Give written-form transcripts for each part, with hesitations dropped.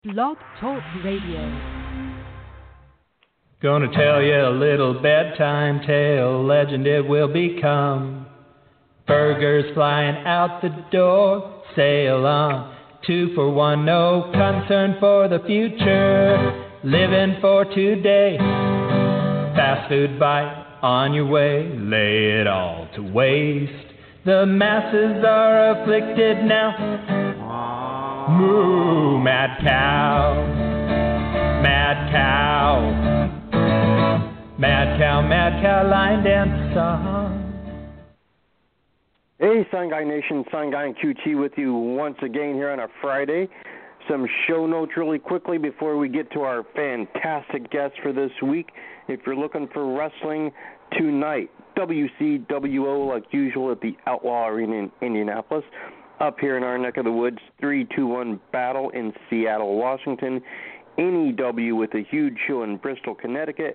Blog Talk Radio. Gonna tell you a little bedtime tale, legend it will become. Burgers flying out the door, sail on. 2 for 1, no concern for the future. Living for today, fast food bite on your way, lay it all to waste. The masses are afflicted now. Moo, mad cow, mad cow, mad cow, mad cow, line dance song. Hey, Sun Guy Nation, Sun Guy and QT with you once again here on a Friday. Some show notes really quickly before we get to our fantastic guest for this week. If you're looking for wrestling tonight, WCWO like usual at the Outlaw Arena in Indianapolis. Up here in our neck of the woods, 3-2-1 Battle in Seattle, Washington. NEW with a huge show in Bristol, Connecticut.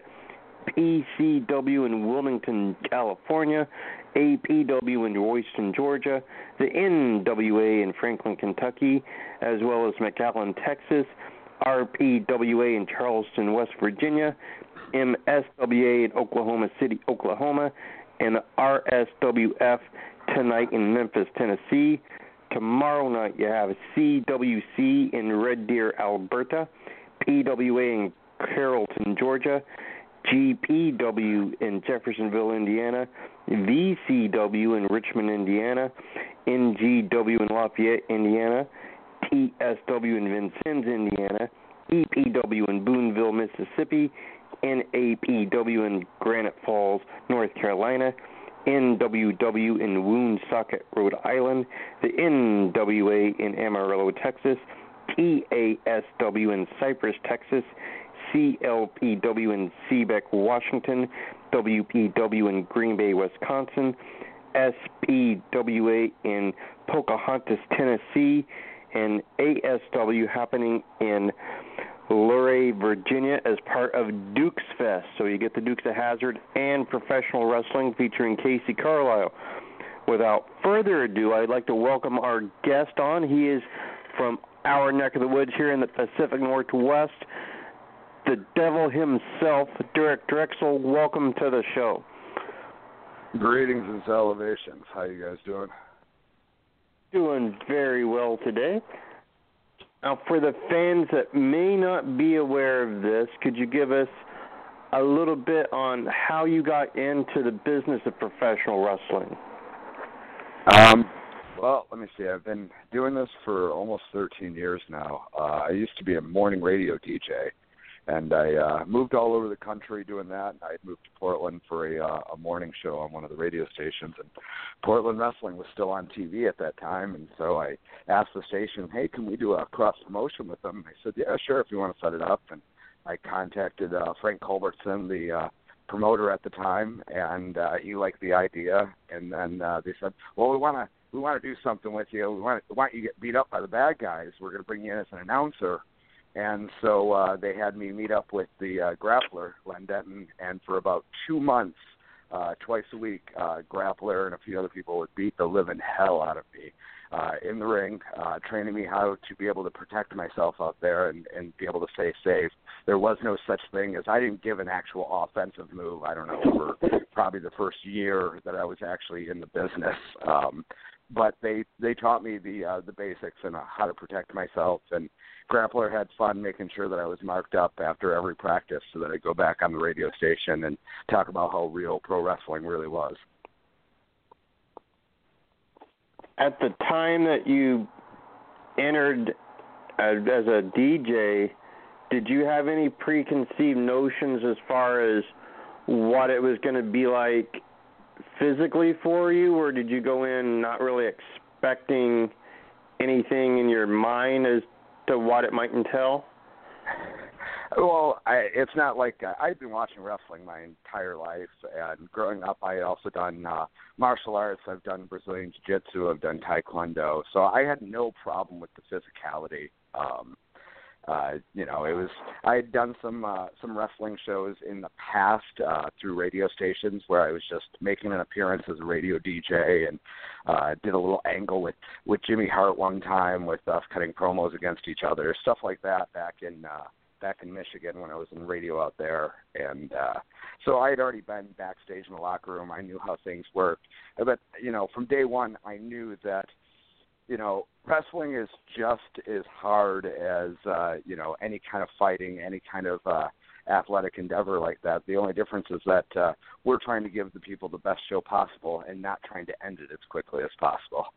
PCW in Wilmington, California. APW in Royston, Georgia. The NWA in Franklin, Kentucky, as well as McAllen, Texas. RPWA in Charleston, West Virginia. MSWA in Oklahoma City, Oklahoma. And RSWF tonight in Memphis, Tennessee. Tomorrow night you have CWC in Red Deer, Alberta, PWA in Carrollton, Georgia, GPW in Jeffersonville, Indiana, VCW in Richmond, Indiana, NGW in Lafayette, Indiana, TSW in Vincennes, Indiana, EPW in Boonville, Mississippi, NAPW in Granite Falls, North Carolina, NWW in Woonsocket, Rhode Island, the NWA in Amarillo, Texas, TASW in Cypress, Texas, CLPW in Seebeck, Washington, WPW in Green Bay, Wisconsin, SPWA in Pocahontas, Tennessee, and ASW happening in Luray, Virginia as part of Dukes Fest. So you get the Dukes of Hazzard and professional wrestling featuring Casey Carlisle. Without further ado, I'd like to welcome our guest on. He is from our neck of the woods here in the Pacific Northwest. The devil himself, Derek Drexel. Welcome to the show. Greetings and salutations. How you guys doing? Doing very well today. Now, for the fans that may not be aware of this, could you give us a little bit on how you got into the business of professional wrestling? Well, let me see. I've been doing this for almost 13 years now. I used to be a morning radio DJ, and I moved all over the country doing that. I moved to Portland for a morning show on one of the radio stations, and Portland Wrestling was still on TV at that time, and so I asked the station, hey, can we do a cross-promotion with them? They said, yeah, sure, if you want to set it up. And I contacted Frank Culbertson, the promoter at the time, and he liked the idea. And then they said, well, we want to do something with you. We want you to get beat up by the bad guys. We're going to bring you in as an announcer. And so they had me meet up with the grappler, Len Denton, and for about 2 months, twice a week, grappler and a few other people would beat the living hell out of me in the ring, training me how to be able to protect myself out there and be able to stay safe. There was no such thing as I didn't give an actual offensive move, I don't know, for probably the first year that I was actually in the business. But they taught me the basics and how to protect myself, and Grappler had fun making sure that I was marked up after every practice so that I'd go back on the radio station and talk about how real pro wrestling really was. At the time that you entered as a DJ, did you have any preconceived notions as far as what it was going to be like physically for you, or did you go in not really expecting anything in your mind as to what it might entail? Well, it's not like I've been watching wrestling my entire life, and growing up I had also done martial arts. I've done Brazilian Jiu-Jitsu. I've done Taekwondo. So I had no problem with the physicality. I had done some wrestling shows in the past through radio stations where I was just making an appearance as a radio DJ, and did a little angle with Jimmy Hart one time with us cutting promos against each other, stuff like that back in Michigan when I was in radio out there. And so I had already been backstage in the locker room. I knew how things worked. But, from day one, I knew that, wrestling is just as hard as, any kind of fighting, any kind of athletic endeavor like that. The only difference is that we're trying to give the people the best show possible and not trying to end it as quickly as possible.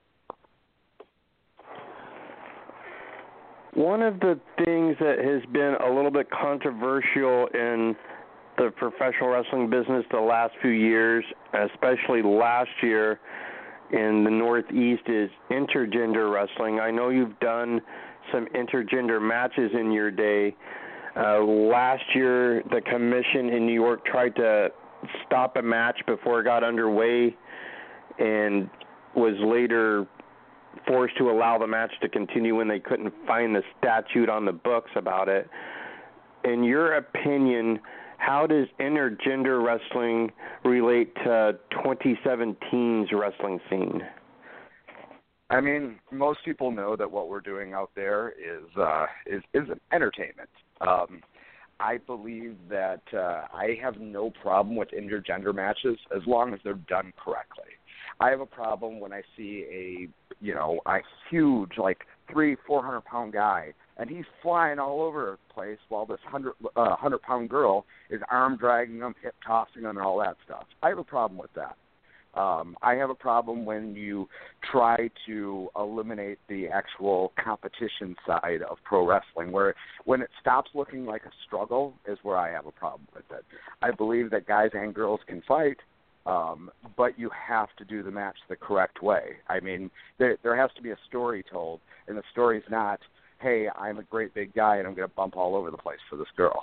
One of the things that has been a little bit controversial in the professional wrestling business the last few years, especially last year in the Northeast, is intergender wrestling. I know you've done some intergender matches in your day. Last year, the commission in New York tried to stop a match before it got underway and was later forced to allow the match to continue when they couldn't find the statute on the books about it. In your opinion, how does intergender wrestling relate to 2017's wrestling scene? I mean, most people know that what we're doing out there is an entertainment. I believe that I have no problem with intergender matches as long as they're done correctly. I have a problem when I see a huge, 300-400 pound guy, and he's flying all over the place while this 100-pound girl is arm dragging him, hip tossing him, and all that stuff. I have a problem with that. I have a problem when you try to eliminate the actual competition side of pro wrestling, when it stops looking like a struggle is where I have a problem with it. I believe that guys and girls can fight, but you have to do the match the correct way. I mean, there has to be a story told, and the story's not, hey, I'm a great big guy and I'm going to bump all over the place for this girl.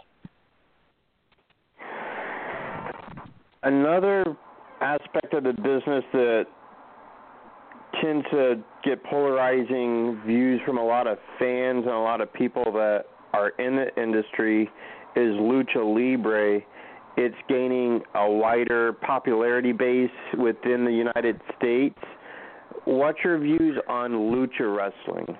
Another aspect of the business that tends to get polarizing views from a lot of fans and a lot of people that are in the industry is Lucha Libre. It's gaining a wider popularity base within the United States. What's your views on Lucha wrestling?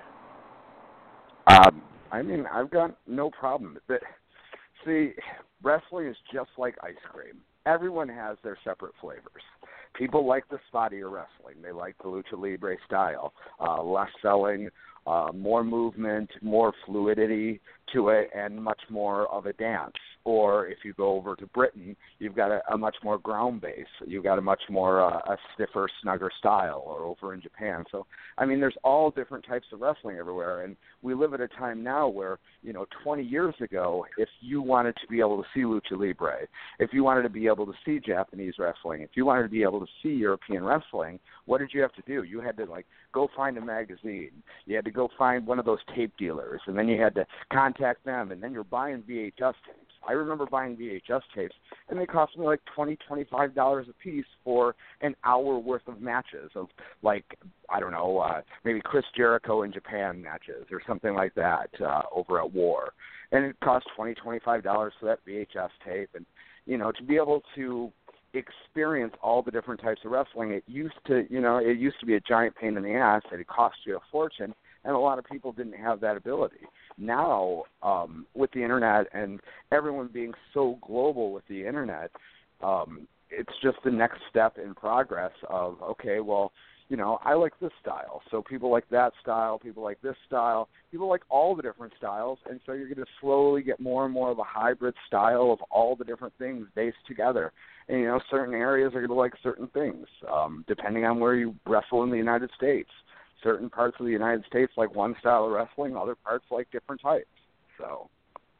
I mean, I've got no problem. See, wrestling is just like ice cream. Everyone has their separate flavors. People like the spottier wrestling. They like the Lucha Libre style. Less selling, more movement, more fluidity to it, and much more of a dance. Or if you go over to Britain, you've got a much more ground base. You've got a much more a stiffer, snugger style, or over in Japan. So, I mean, there's all different types of wrestling everywhere. And we live at a time now where, 20 years ago, if you wanted to be able to see Lucha Libre, if you wanted to be able to see Japanese wrestling, if you wanted to be able to see European wrestling, what did you have to do? You had to, go find a magazine. You had to go find one of those tape dealers, and then you had to contact them, and then you're buying VHS tapes. I remember buying VHS tapes, and they cost me $20, $25 a piece for an hour worth of matches of, maybe Chris Jericho in Japan matches or something like that over at War. And it cost $20, $25 for that VHS tape. And, to be able to experience all the different types of wrestling, it used to be a giant pain in the ass, and it cost you a fortune. And a lot of people didn't have that ability. Now, with the Internet and everyone being so global with the Internet, it's just the next step in progress of, okay, well, I like this style. So people like that style, people like this style, people like all the different styles. And so you're going to slowly get more and more of a hybrid style of all the different things based together. And, certain areas are going to like certain things, depending on where you wrestle in the United States. Certain parts of the United States like one style of wrestling, other parts like different types. So,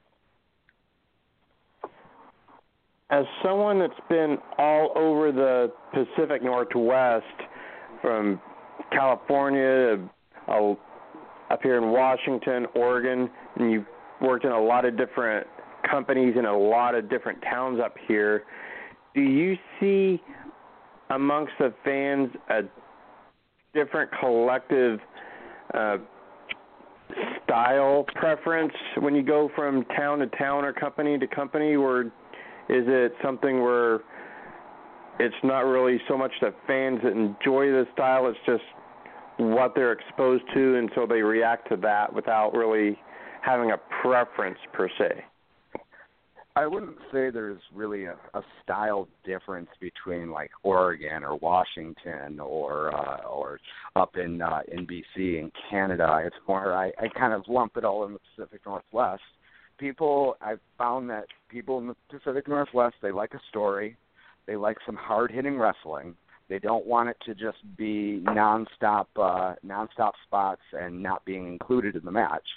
as someone that's been all over the Pacific Northwest, from California to up here in Washington, Oregon, and you've worked in a lot of different companies in a lot of different towns up here, do you see amongst the fans a different collective style preference when you go from town to town or company to company, or is it something where it's not really so much the fans that enjoy the style, it's just what they're exposed to, and so they react to that without really having a preference per se? I wouldn't say there's really a style difference between like Oregon or Washington or up in BC and Canada. It's more I kind of lump it all in the Pacific Northwest. I've found that people in the Pacific Northwest, they like a story. They like some hard-hitting wrestling. They don't want it to just be nonstop spots and not being included in the match.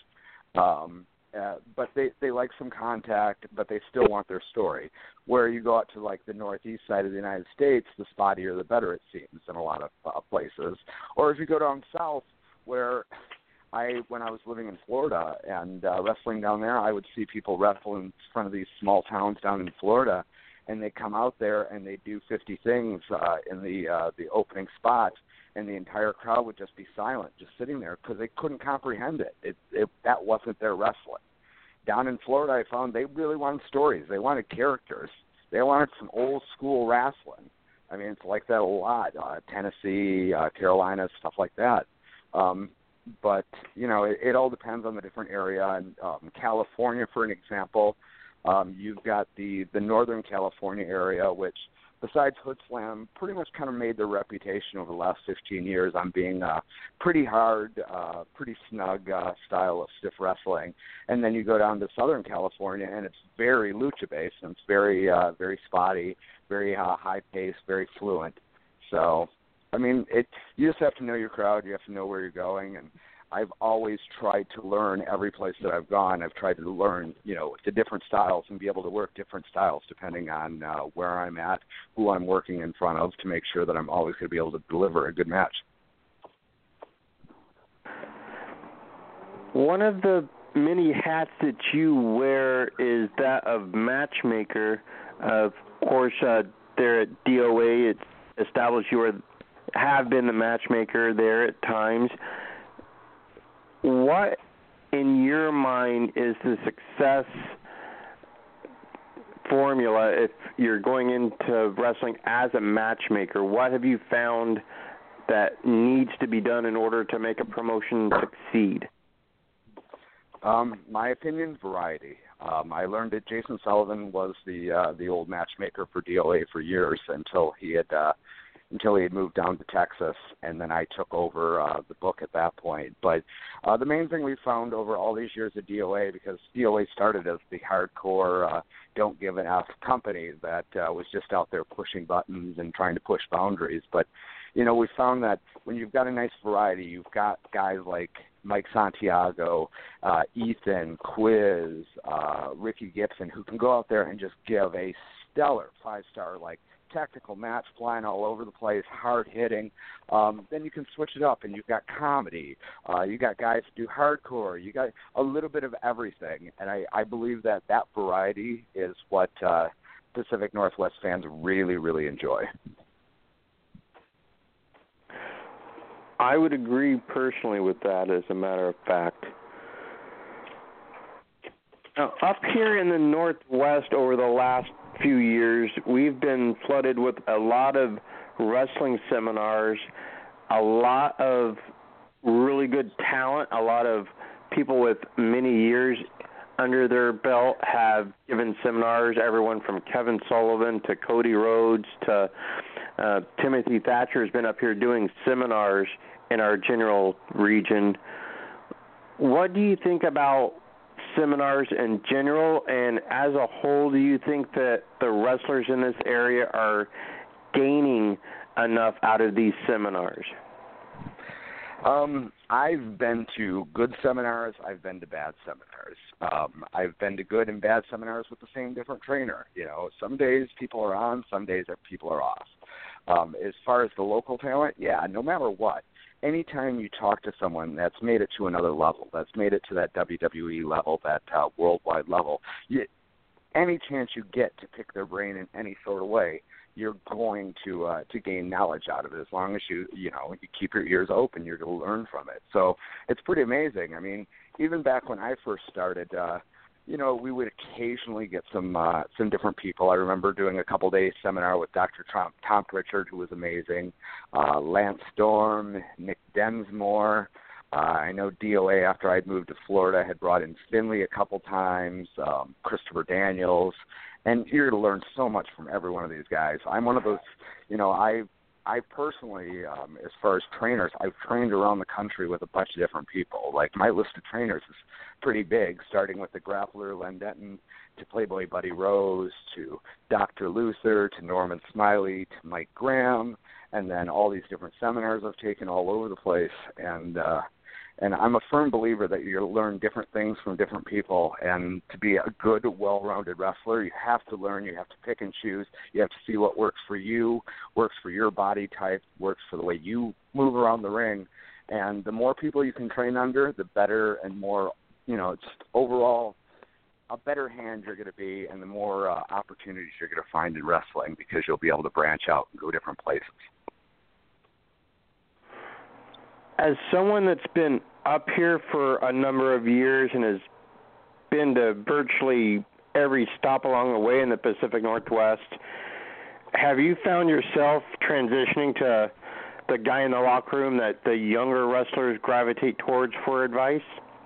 But they like some contact, but they still want their story. Where you go out to like the northeast side of the United States, the spottier the better it seems in a lot of places. Or if you go down south, where when I was living in Florida and wrestling down there, I would see people wrestle in front of these small towns down in Florida, and they come out there and they do 50 things in the opening spot, and the entire crowd would just be silent, just sitting there, because they couldn't comprehend it. That wasn't their wrestling. Down in Florida, I found they really wanted stories. They wanted characters. They wanted some old school wrestling. I mean, it's like that a lot. Tennessee, Carolina, stuff like that. But, you know, it all depends on the different area. And California, for an example, you've got the Northern California area, which, besides Hood Slam, pretty much kind of made their reputation over the last 15 years on being pretty hard, pretty snug style of stiff wrestling. And then you go down to Southern California, and it's very lucha-based, and it's very, very spotty, very high-paced, very fluent. So, I mean, you just have to know your crowd. You have to know where you're going, and I've always tried to learn every place that I've gone. I've tried to learn, you know, the different styles and be able to work different styles depending on where I'm at, who I'm working in front of, to make sure that I'm always going to be able to deliver a good match. One of the many hats that you wear is that of matchmaker. Of course, there at DOA, it's established you have been the matchmaker there at times. What, in your mind, is the success formula if you're going into wrestling as a matchmaker? What have you found that needs to be done in order to make a promotion succeed? My opinion, variety. I learned that Jason Sullivan was the old matchmaker for DOA for years until he had moved down to Texas, and then I took over the book at that point. But the main thing we found over all these years at DOA, because DOA started as the hardcore don't give an F company that was just out there pushing buttons and trying to push boundaries. But, you know, we found that when you've got a nice variety, you've got guys like Mike Santiago, Ethan, Quiz, Ricky Gibson, who can go out there and just give a stellar 5-star, like, technical match, flying all over the place, hard hitting. Then you can switch it up, and you've got comedy. You got guys who do hardcore. You got a little bit of everything, and I believe that variety is what Pacific Northwest fans really, really enjoy. I would agree personally with that, as a matter of fact. Now, up here in the Northwest over the last few years, we've been flooded with a lot of wrestling seminars, a lot of really good talent, a lot of people with many years under their belt have given seminars, everyone from Kevin Sullivan to Cody Rhodes to Timothy Thatcher has been up here doing seminars in our general region. What do you think about seminars in general, and as a whole, do you think that the wrestlers in this area are gaining enough out of these seminars? I've been to good seminars. I've been to bad seminars. I've been to good and bad seminars with the same different trainer. You know, some days people are on, some days people are off. As far as the local talent, yeah, no matter what, anytime you talk to someone that's made it to another level, that's made it to that WWE level, that worldwide level, any chance you get to pick their brain in any sort of way, you're going to gain knowledge out of it. As long as you keep your ears open, you're going to learn from it. So it's pretty amazing. I mean, even back when I first started, we would occasionally get some different people. I remember doing a couple-day seminar with Dr. Tom Pritchard, who was amazing, Lance Storm, Nick Densmore. I know DOA, after I'd moved to Florida, had brought in Finley a couple times, Christopher Daniels, and you're going to learn so much from every one of these guys. I'm one of those, I personally, as far as trainers, I've trained around the country with a bunch of different people. Like, my list of trainers is pretty big, starting with the grappler Len Denton to Playboy Buddy Rose to Dr. Luther to Norman Smiley to Mike Graham, and then all these different seminars I've taken all over the place. And I'm a firm believer that you learn different things from different people. And to be a good, well-rounded wrestler, you have to learn. You have to pick and choose. You have to see what works for you, works for your body type, works for the way you move around the ring. And the more people you can train under, the better and more, just overall a better hand you're going to be, and the more opportunities you're going to find in wrestling, because you'll be able to branch out and go different places. As someone that's been up here for a number of years and has been to virtually every stop along the way in the Pacific Northwest, have you found yourself transitioning to the guy in the locker room that the younger wrestlers gravitate towards for advice?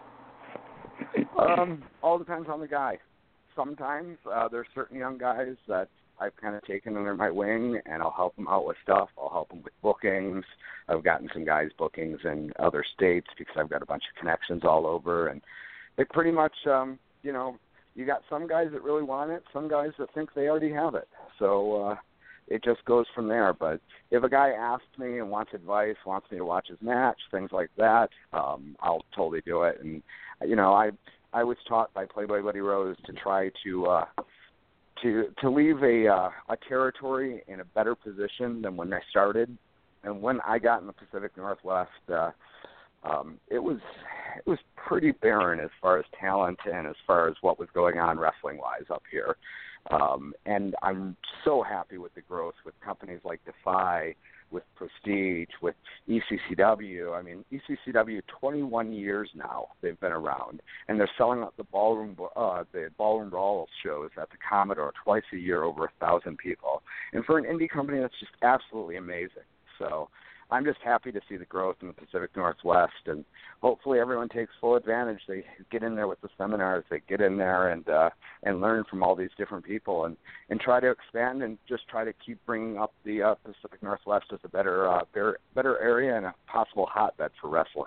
All depends on the guy. Sometimes there's certain young guys that I've kind of taken under my wing, and I'll help them out with stuff. I'll help them with bookings. I've gotten some guys bookings in other states because I've got a bunch of connections all over. And it pretty much, you got some guys that really want it, some guys that think they already have it. So it just goes from there. But if a guy asks me and wants advice, wants me to watch his match, things like that, I'll totally do it. And, I was taught by Playboy Buddy Rose to try to leave a territory in a better position than when I started. And when I got in the Pacific Northwest, it was pretty barren as far as talent and as far as what was going on wrestling-wise up here. And I'm so happy with the growth with companies like Defy, with Prestige, with ECCW. I mean, ECCW, 21 years now they've been around, and they're selling out the Ballroom Brawl shows at the Commodore twice a year, over 1,000 people. And for an indie company, that's just absolutely amazing. So I'm just happy to see the growth in the Pacific Northwest, and hopefully everyone takes full advantage. They get in there with the seminars, they get in there and learn from all these different people, and try to expand and just try to keep bringing up the Pacific Northwest as a better area and a possible hotbed for wrestling.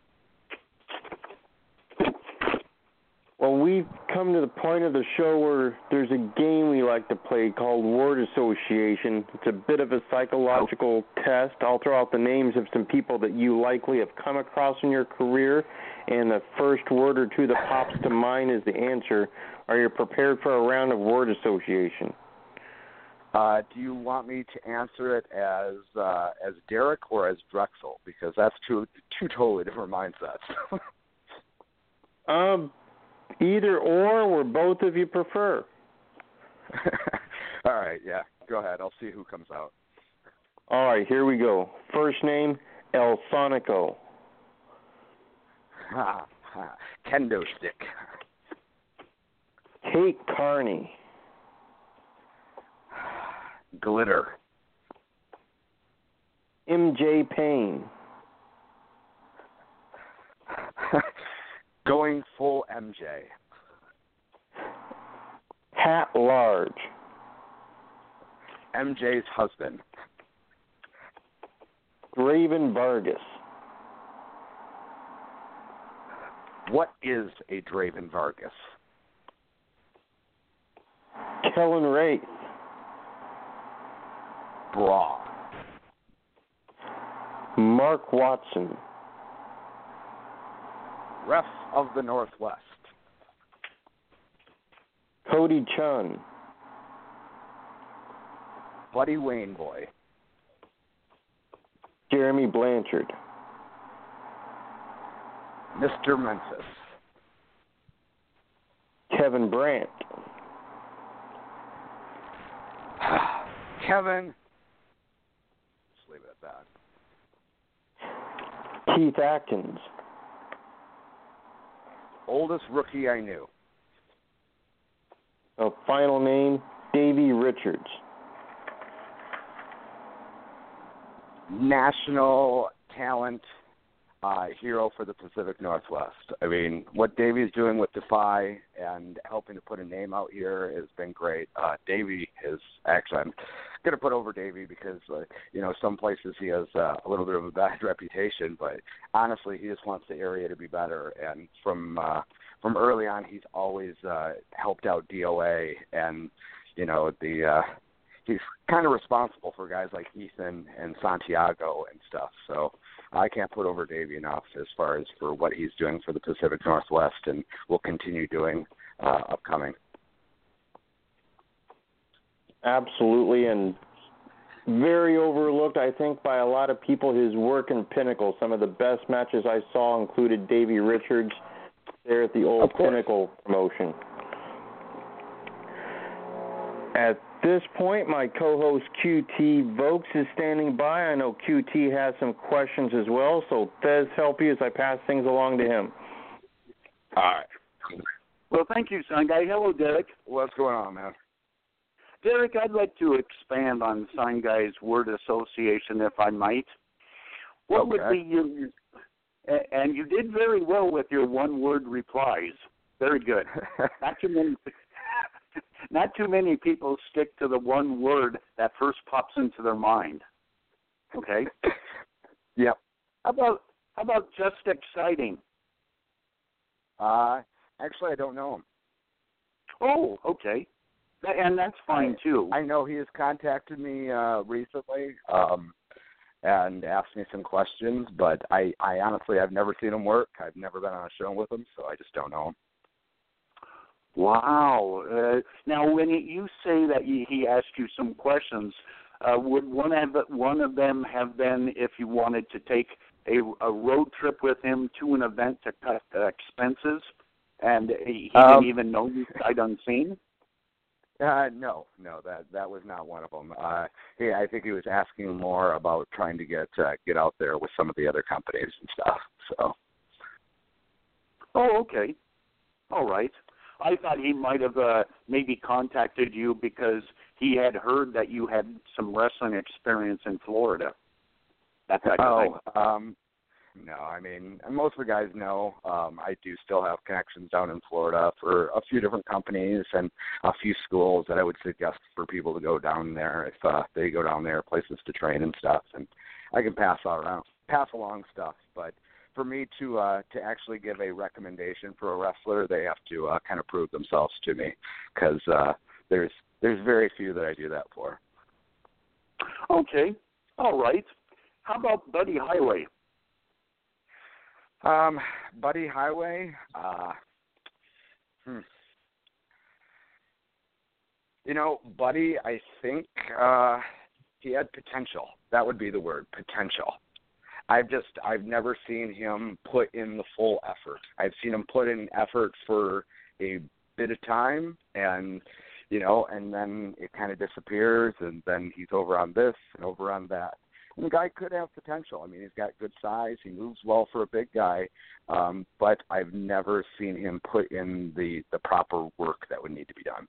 Well, we've come to the point of the show where there's a game we like to play called Word Association. It's a bit of a psychological test. I'll throw out the names of some people that you likely have come across in your career, and the first word or two that pops to mind is the answer. Are you prepared for a round of Word Association? Do you want me to answer it as Derek or as Drexel? Because that's two totally different mindsets. Either or both of you prefer. All right, yeah. Go ahead. I'll see who comes out. All right, here we go. First name, El Sonico. Kendo stick. Kate Carney. Glitter. MJ Payne. Going full MJ. Pat Large. MJ's husband. Draven Vargas. What is a Draven Vargas? Kellen Wraith. Bra. Mark Watson. Ref of the Northwest. Cody Chun. Buddy Wayne Boy. Jeremy Blanchard. Mr. Memphis. Kevin Brandt. Kevin. Just leave it at that. Keith Atkins. Oldest rookie I knew. Final name, Davey Richards. National talent hero for the Pacific Northwest. I mean, what Davey's doing with Defy and helping to put a name out here has been great. Davey is actually, I'm going to put over Davey because, some places he has a little bit of a bad reputation, but honestly, he just wants the area to be better. And from early on, he's always helped out DOA and, he's kind of responsible for guys like Ethan and Santiago and stuff. So I can't put over Davey enough as far as for what he's doing for the Pacific Northwest and will continue doing upcoming. Absolutely, and very overlooked, I think, by a lot of people, his work in Pinnacle. Some of the best matches I saw included Davey Richards there at the old Pinnacle promotion. At this point, my co-host QT Vokes is standing by. I know QT has some questions as well, so Fez, help you as I pass things along to him. All right. Well, thank you, Sun Guy. Hello, Derek. What's going on, man? Derek, I'd like to expand on Sun Guy's word association, if I might. What would be your, and you did very well with your one-word replies. Very good. Not too many people stick to the one word that first pops into their mind. Okay? Yep. How about just exciting? Actually, I don't know him. Oh, okay. And that's fine, too. I know he has contacted me recently and asked me some questions, but I honestly, I've never seen him work. I've never been on a show with him, so I just don't know him. Wow. Now, when you say that he asked you some questions, would one of them have been if you wanted to take a road trip with him to an event to cut expenses, and he didn't even know you sight unseen? No, that was not one of them. I think he was asking more about trying to get out there with some of the other companies and stuff. So. Oh, okay. All right. I thought he might have maybe contacted you because he had heard that you had some wrestling experience in Florida. That type of thing. No, I mean, most of the guys know I do still have connections down in Florida for a few different companies and a few schools that I would suggest for people to go down there if they go down there, places to train and stuff. And I can pass along stuff, but for me to actually give a recommendation for a wrestler, they have to kind of prove themselves to me because there's very few that I do that for. Okay, all right. How about Buddy Highway? Buddy Highway. Buddy, I think he had potential. That would be the word, potential. I've never seen him put in the full effort. I've seen him put in effort for a bit of time and then it kind of disappears and then he's over on this and over on that. And the guy could have potential. I mean, he's got good size. He moves well for a big guy, but I've never seen him put in the proper work that would need to be done.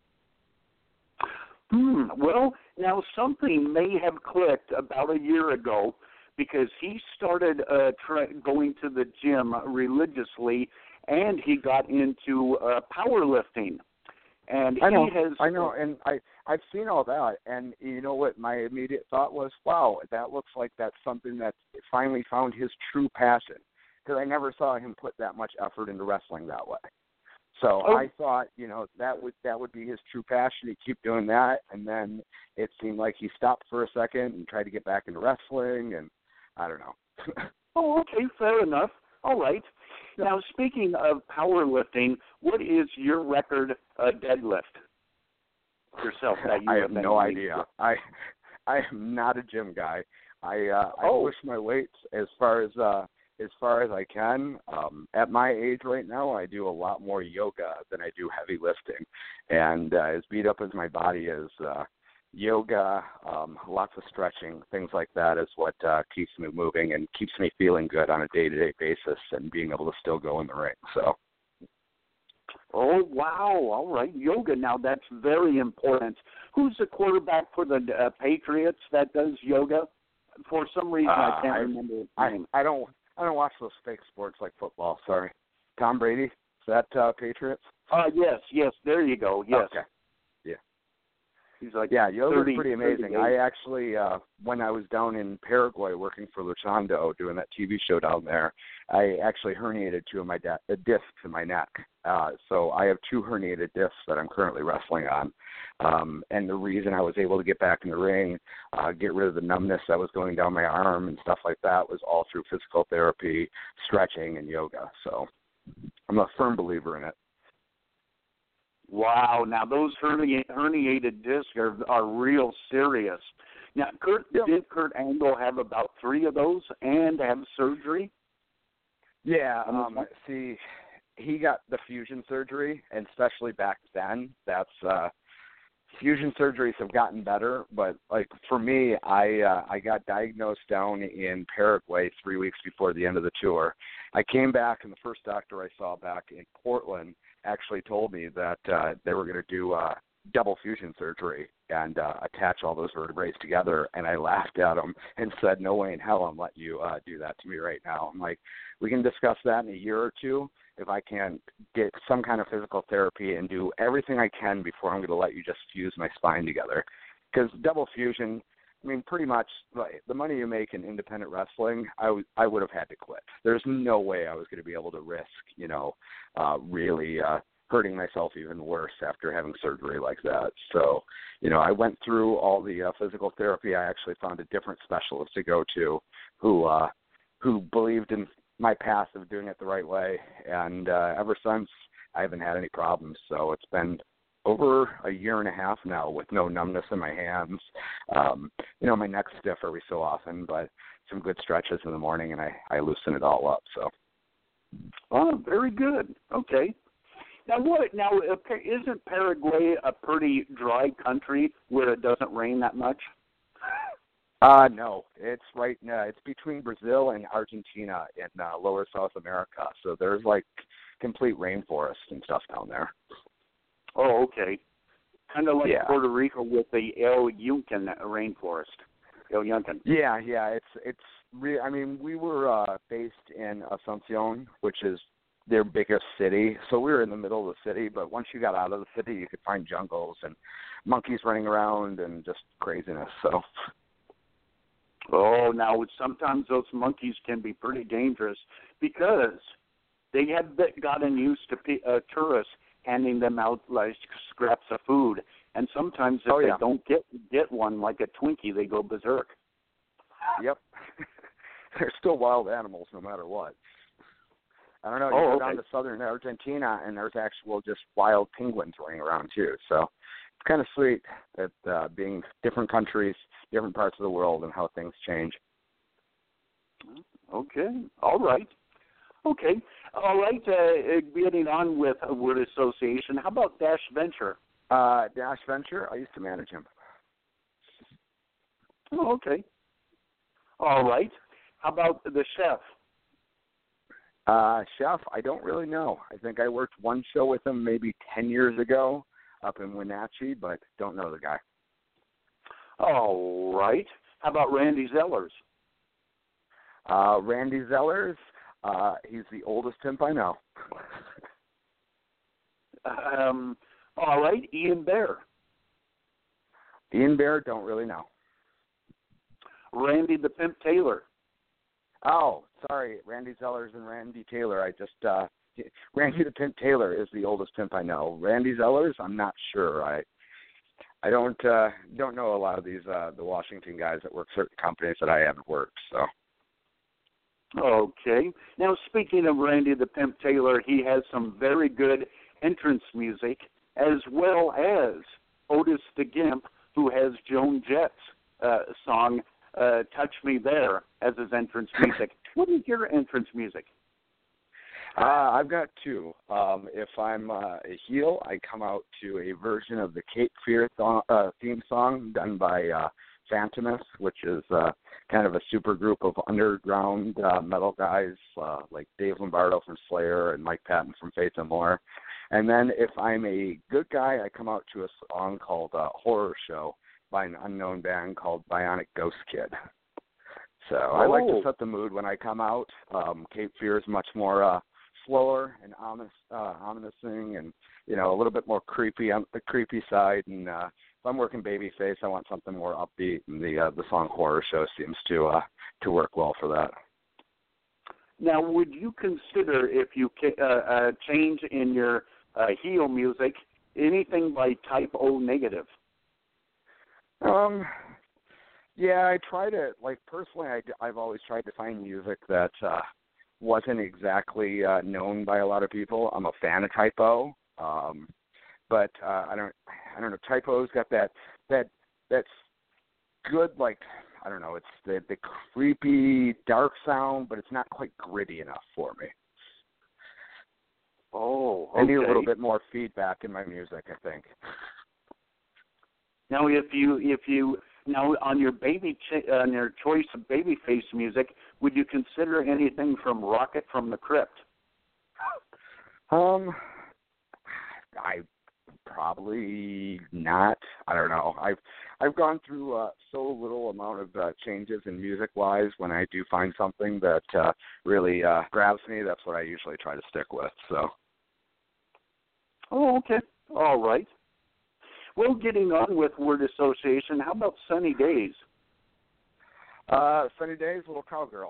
Well, now something may have clicked about a year ago because he started going to the gym religiously, and he got into powerlifting. And I know, and I've seen all that, and you know what my immediate thought was? Wow, that looks like that's something that finally found his true passion, because I never saw him put that much effort into wrestling that way. So I thought, that would be his true passion. He'd keep doing that, and then it seemed like he stopped for a second and tried to get back into wrestling, and I don't know. Oh, okay, fair enough. All right. Now, speaking of powerlifting, what is your record deadlift yourself? I have no idea. I am not a gym guy. I push my weights as far as I can. At my age right now, I do a lot more yoga than I do heavy lifting. And as beat up as my body is, yoga, lots of stretching, things like that is what keeps me moving and keeps me feeling good on a day-to-day basis and being able to still go in the ring. So. Oh, wow. All right. Yoga. Now, that's very important. Who's the quarterback for the Patriots that does yoga? For some reason, I can't remember his name. I don't watch those fake sports like football. Sorry. Tom Brady? Is that Patriots? Yes. There you go. Yes. Okay. Yeah. He's like yoga is pretty amazing. I actually, when I was down in Paraguay working for Luchando, doing that TV show down there, I actually herniated two of my discs in my neck. So I have two herniated discs that I'm currently wrestling on. And the reason I was able to get back in the ring, get rid of the numbness that was going down my arm and stuff like that was all through physical therapy, stretching, and yoga. So I'm a firm believer in it. Wow. Now, those herniated discs are real serious. Now, did Kurt Angle have about 3 of those and have surgery? Yeah. See, he got the fusion surgery, and especially back then, fusion surgeries have gotten better. But like for me, I got diagnosed down in Paraguay 3 weeks before the end of the tour. I came back, and the first doctor I saw back in Portland actually told me that they were going to do double fusion surgery and attach all those vertebrae together. And I laughed at him and said, "No way in hell I'm letting you do that to me right now." I'm like, we can discuss that in a year or two if I can get some kind of physical therapy and do everything I can before I'm going to let you just fuse my spine together. Because double fusion, I mean, pretty much the money you make in independent wrestling, I would have had to quit. There's no way I was going to be able to risk, really hurting myself even worse after having surgery like that. So, I went through all the physical therapy. I actually found a different specialist to go to who believed in my path of doing it the right way. And ever since, I haven't had any problems. So it's been over a year and a half now with no numbness in my hands. My neck's stiff every so often, but some good stretches in the morning, and I loosen it all up. So. Oh, very good. Okay. Now, isn't Paraguay a pretty dry country where it doesn't rain that much? No, it's right now. It's between Brazil and Argentina in lower South America. So there's like complete rainforest and stuff down there. Oh, okay. Kind of like Puerto Rico with the El Yunque rainforest. El Yunque. Yeah. It's real. I mean, we were based in Asunción, which is their biggest city. So we were in the middle of the city, but once you got out of the city, you could find jungles and monkeys running around and just craziness. So. Oh, now sometimes those monkeys can be pretty dangerous because they have gotten used to tourists handing them out like scraps of food, and sometimes if they don't get one like a Twinkie, they go berserk. Yep, they're still wild animals no matter what. I don't know. You go down to southern Argentina, and there's actual just wild penguins running around too. So it's kind of sweet that being different countries, different parts of the world, and how things change. Okay. All right. Getting on with a word association. How about Dash Venture? Dash Venture, I used to manage him. Oh, okay. All right. How about the Chef? Chef, I don't really know. I think I worked one show with him maybe 10 years ago up in Wenatchee, but don't know the guy. All right. How about Randy Zellers? Randy Zellers, he's the oldest pimp I know. All right. Ian Bear? Ian Bear, don't really know. Randy the Pimp Taylor? Oh, sorry, Randy Zellers and Randy Taylor. Randy the Pimp Taylor is the oldest pimp I know. Randy Zellers, I'm not sure. I don't know a lot of these the Washington guys that work certain companies that I haven't worked. So. Okay. Now, speaking of Randy the Pimp Taylor, he has some very good entrance music, as well as Otis the Gimp, who has Joan Jett's song "Touch Me There" as his entrance music. What is your entrance music? I've got two. If I'm a heel, I come out to a version of the Cape Fear theme song done by Phantomus, which is kind of a super group of underground metal guys like Dave Lombardo from Slayer and Mike Patton from Faith No More. And then if I'm a good guy, I come out to a song called Horror Show by an unknown band called Bionic Ghost Kid. So I like to set the mood when I come out. Cape Fear is much more slower and ominous-ing, and a little bit more creepy on the creepy side. And if I'm working babyface, I want something more upbeat, and the song Horror Show seems to work well for that. Now, would you consider, if you change in your heel music, anything by Type O Negative? Yeah, I try to, personally, I've always tried to find music that wasn't exactly known by a lot of people. I'm a fan of Type O, but I don't know. Type O's got that's good, I don't know. It's the creepy, dark sound, but it's not quite gritty enough for me. Oh, okay. I need a little bit more feedback in my music, I think. Now, if you now on your on your choice of babyface music, would you consider anything from Rocket from the Crypt? I probably not. I don't know. I've gone through so little amount of changes in music wise. When I do find something that really grabs me, that's what I usually try to stick with. So. Oh, okay. All right. Well, getting on with word association, how about Sunny Days? Sunny Days, Little Cowgirl.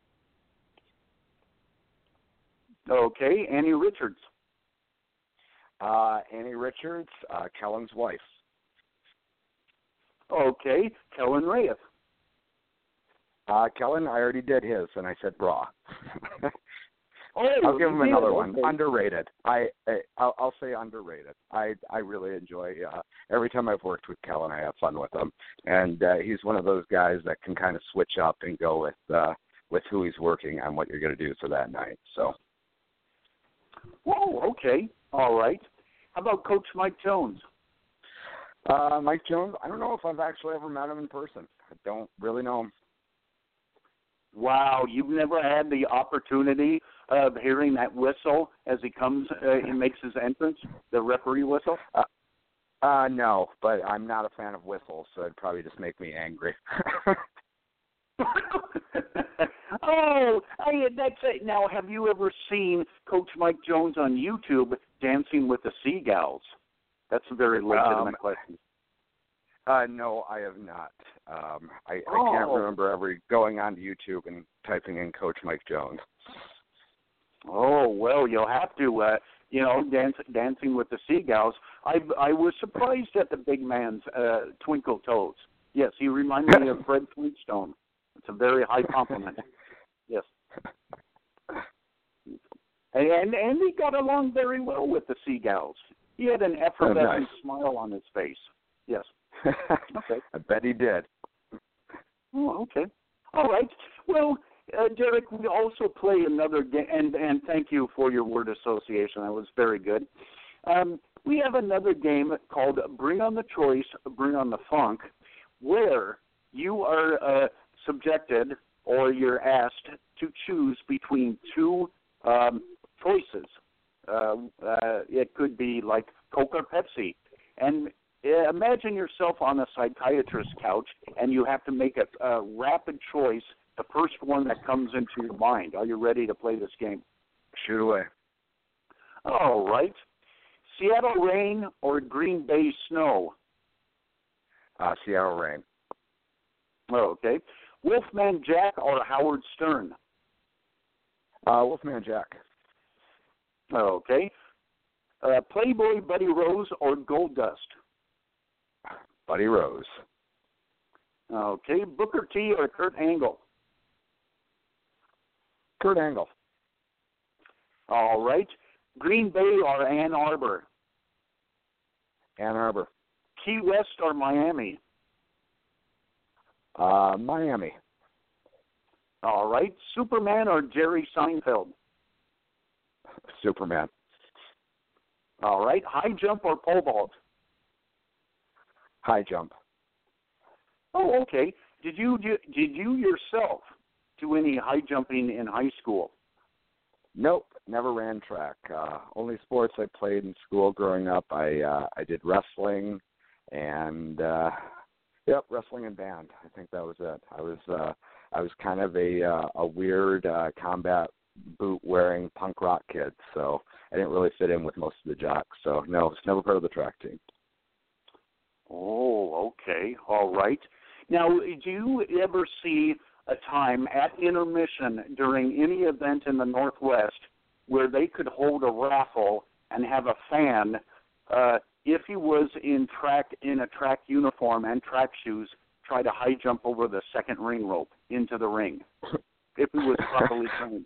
Okay. Annie Richards. Annie Richards, Kellen's wife. Okay. Kellen Reyes. Kellen, I already did his, and I said bra. I'll give him another one. Okay. Underrated. I'll say underrated. I really enjoy. Every time I've worked with Kellen, I have fun with him, and he's one of those guys that can kind of switch up and go with who he's working on, what you're going to do for that night. So. Oh, okay. All right. How about Coach Mike Jones? Mike Jones. I don't know if I've actually ever met him in person. I don't really know him. Wow, you've never had the opportunity of hearing that whistle as he comes and makes his entrance, the referee whistle? No, but I'm not a fan of whistles, so it'd probably just make me angry. That's it. Now, have you ever seen Coach Mike Jones on YouTube dancing with the Seagulls? That's a very legitimate question. No, I have not. I can't remember ever going on to YouTube and typing in Coach Mike Jones. Oh, well, you'll have to, dancing with the Seagulls. I was surprised at the big man's twinkle toes. Yes, he reminded me of Fred Flintstone. It's a very high compliment. Yes. And he got along very well with the Seagulls. He had an effervescent smile on his face. Yes. Okay. I bet he did. Oh, okay. All right. Well, Derek, we also play another game, and thank you for your word association. That was very good. We have another game called Bring on the Choice, Bring on the Funk, where you are subjected or you're asked to choose between two choices. It could be like Coke or Pepsi. And imagine yourself on a psychiatrist's couch, and you have to make a rapid choice, the first one that comes into your mind. Are you ready to play this game? Shoot away. All right. Seattle rain or Green Bay snow? Seattle rain. Okay. Wolfman Jack or Howard Stern? Wolfman Jack. Okay. Playboy Buddy Rose or Goldust? Buddy Rose. Okay. Booker T or Kurt Angle? Kurt Angle. All right. Green Bay or Ann Arbor? Ann Arbor. Key West or Miami? Miami. All right. Superman or Jerry Seinfeld? Superman. All right. High jump or pole vault? High jump. Oh, okay. Did you yourself do any high jumping in high school? Nope, never ran track. Only sports I played in school growing up. I did wrestling and wrestling and band. I think that was it. I was kind of a weird combat boot wearing punk rock kid, so I didn't really fit in with most of the jocks. So no, I was never part of the track team. Oh, okay. All right. Now, do you ever see a time at intermission during any event in the Northwest where they could hold a raffle and have a fan, if he was in a track uniform and track shoes, try to high jump over the second ring rope into the ring, if he was properly trained?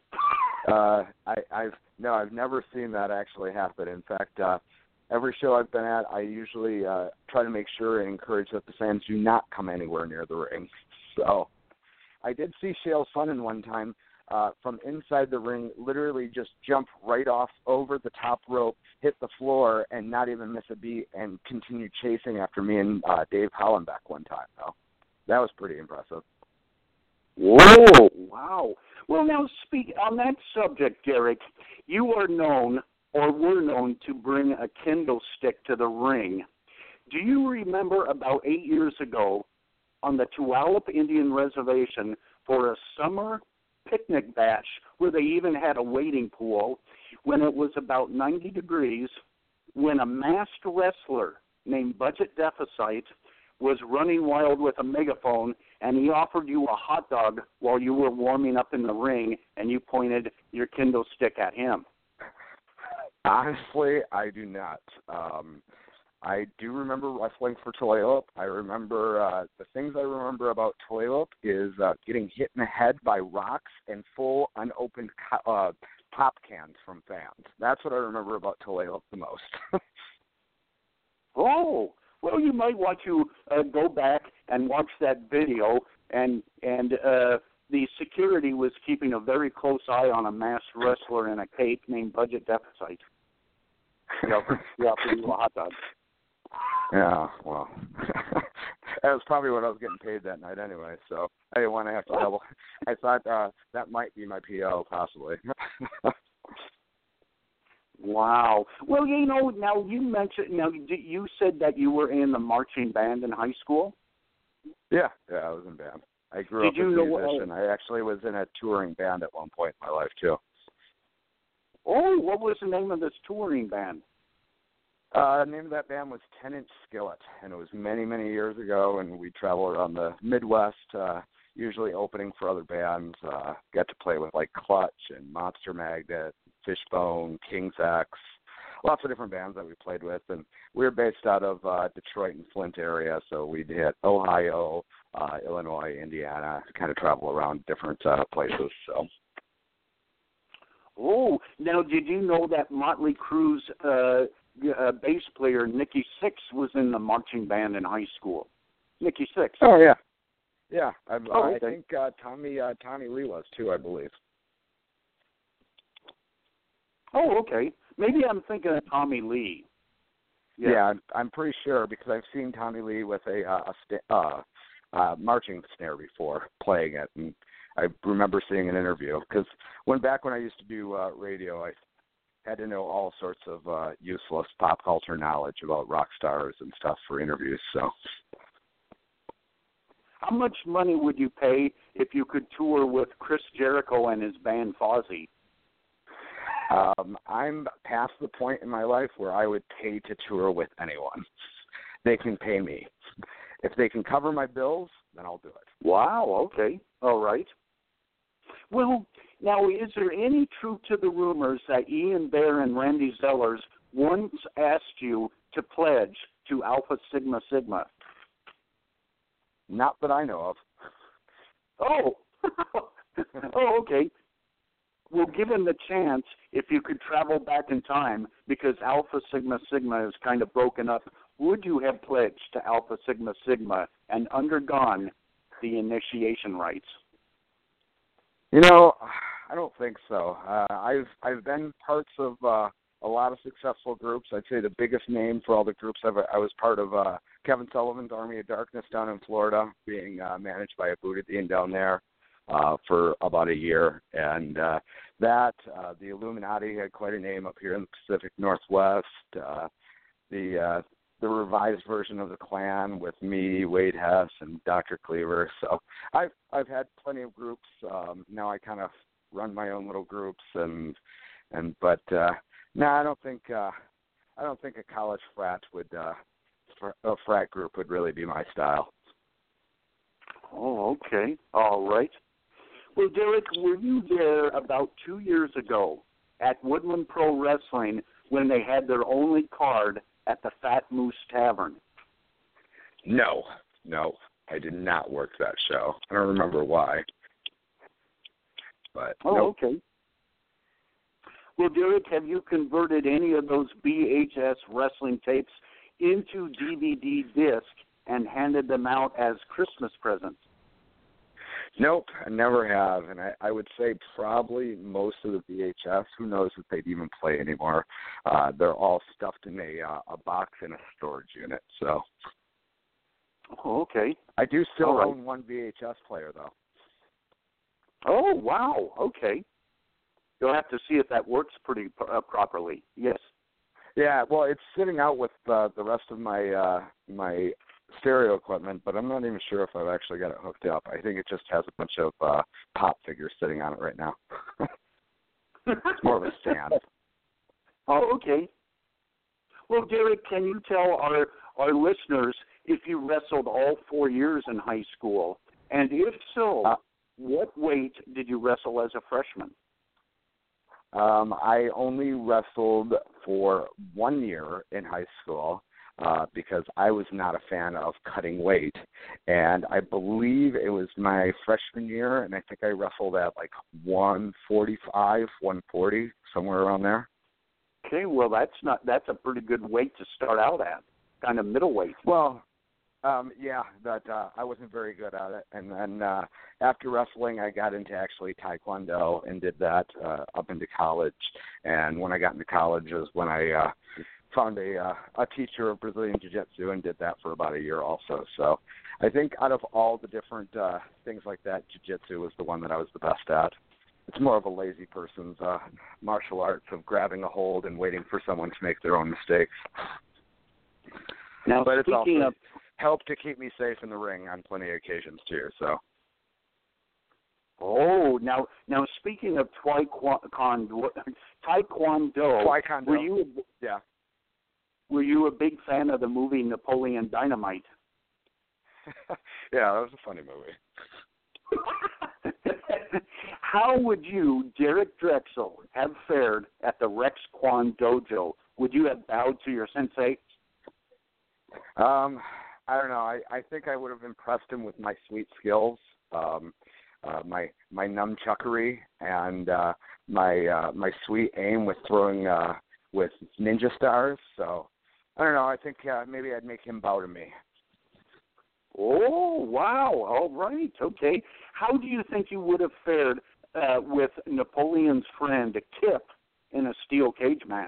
I've never seen that actually happen. In fact, every show I've been at, I usually try to make sure and encourage that the fans do not come anywhere near the ring. So I did see Chael Sonnen one time from inside the ring literally just jump right off over the top rope, hit the floor, and not even miss a beat, and continue chasing after me and Dave Hollenbeck one time, though. That was pretty impressive. Whoa! Wow. Well, now, speak on that subject, Derek. You are known, or were known, to bring a kendo stick to the ring. Do you remember about 8 years ago on the Tulalip Indian Reservation for a summer picnic bash where they even had a wading pool, when it was about 90 degrees, when a masked wrestler named Budget Deficit was running wild with a megaphone, and he offered you a hot dog while you were warming up in the ring, and you pointed your kendo stick at him? Honestly, I do not. I do remember wrestling for Tulalip. I remember the things I remember about Tulalip is getting hit in the head by rocks and full unopened pop cans from fans. That's what I remember about Tulalip the most. Oh, well, you might want to go back and watch that video, and the security was keeping a very close eye on a masked wrestler in a cape named Budget Deficit. Yeah, for you a hot dog. Yeah, well, that was probably what I was getting paid that night anyway, so I didn't want to have to double. I thought that might be my PO, possibly. Wow. Well, now you said that you were in the marching band in high school? Yeah, I was in band. I grew up as a musician. I actually was in a touring band at one point in my life, too. Oh, what was the name of this touring band? The name of that band was 10-Inch Skillet, and it was many, many years ago, and we traveled around the Midwest, usually opening for other bands. Got to play with, like, Clutch and Monster Magnet, Fishbone, King's X, lots of different bands that we played with, and we were based out of Detroit and Flint area, so we'd hit Ohio, Illinois, Indiana, kind of travel around different places, so. Oh, now did you know that Motley Crue's bass player Nikki Sixx was in the marching band in high school? Nikki Sixx. Oh yeah, yeah. I okay. think Tommy Lee was too, I believe. Oh, okay. Maybe I'm thinking of Tommy Lee. Yeah, I'm pretty sure because I've seen Tommy Lee with a marching snare before playing it, and I remember seeing an interview because when I used to do radio, I had to know all sorts of useless pop culture knowledge about rock stars and stuff for interviews. So, how much money would you pay if you could tour with Chris Jericho and his band Fozzy? I'm past the point in my life where I would pay to tour with anyone. They can pay me. If they can cover my bills, then I'll do it. Wow, okay. All right. Well, now, is there any truth to the rumors that Ian Bear and Randy Zellers once asked you to pledge to Alpha Sigma Sigma? Not that I know of. Oh, oh, okay. Well, given the chance, if you could travel back in time, because Alpha Sigma Sigma is kind of broken up, would you have pledged to Alpha Sigma Sigma and undergone the initiation rites? You know, I don't think so. I've been parts of a lot of successful groups. I'd say the biggest name for all the groups I was part of Kevin Sullivan's Army of Darkness down in Florida, being managed by a Buddha Dean down there for about a year. And the Illuminati had quite a name up here in the Pacific Northwest. The revised version of the Klan with me, Wade Hess, and Dr. Cleaver. So I've had plenty of groups. Now I kind of run my own little groups, but I don't think a college frat a frat group would really be my style. Oh, okay, all right. Well, Derek, were you there about 2 years ago at Woodland Pro Wrestling when they had their only card at the Fat Moose Tavern? No, I did not work that show. I don't remember why. But nope. Okay. Well, Derek, have you converted any of those BHS wrestling tapes into DVD disc and handed them out as Christmas presents? Nope, I never have, and I would say probably most of the VHS, who knows if they'd even play anymore, they're all stuffed in a box in a storage unit, so. Oh, okay. I do still own one VHS player, though. Oh, wow, okay. You'll have to see if that works pretty properly, yes. Yeah, well, it's sitting out with the rest of my my stereo equipment, but I'm not even sure if I've actually got it hooked up. I think it just has a bunch of pop figures sitting on it right now. It's more of a stand. Oh, okay. Well, Derek, can you tell our listeners if you wrestled all 4 years in high school? And if so, what weight did you wrestle as a freshman? I only wrestled for 1 year in high school because I was not a fan of cutting weight. And I believe it was my freshman year, and I think I wrestled at like 145, 140, somewhere around there. Okay, well, that's a pretty good weight to start out at, kind of middleweight. Well, yeah, but I wasn't very good at it. And then after wrestling, I got into actually Taekwondo and did that up into college. And when I got into college is when I found a teacher of Brazilian Jiu-Jitsu and did that for about a year also. So I think out of all the different things like that, Jiu-Jitsu was the one that I was the best at. It's more of a lazy person's martial arts of grabbing a hold and waiting for someone to make their own mistakes. Now, but it's speaking also of helped to keep me safe in the ring on plenty of occasions too. So. Oh, now speaking of Taekwondo, were you a big fan of the movie Napoleon Dynamite? Yeah, that was a funny movie. How would you, Derek Drexel, have fared at the Rex Kwan Dojo? Would you have bowed to your sensei? I don't know. I think I would have impressed him with my sweet skills, my nunchuckery, and my sweet aim with throwing with ninja stars. So I don't know. I think maybe I'd make him bow to me. Oh, wow. All right. Okay. How do you think you would have fared with Napoleon's friend Kip in a steel cage match?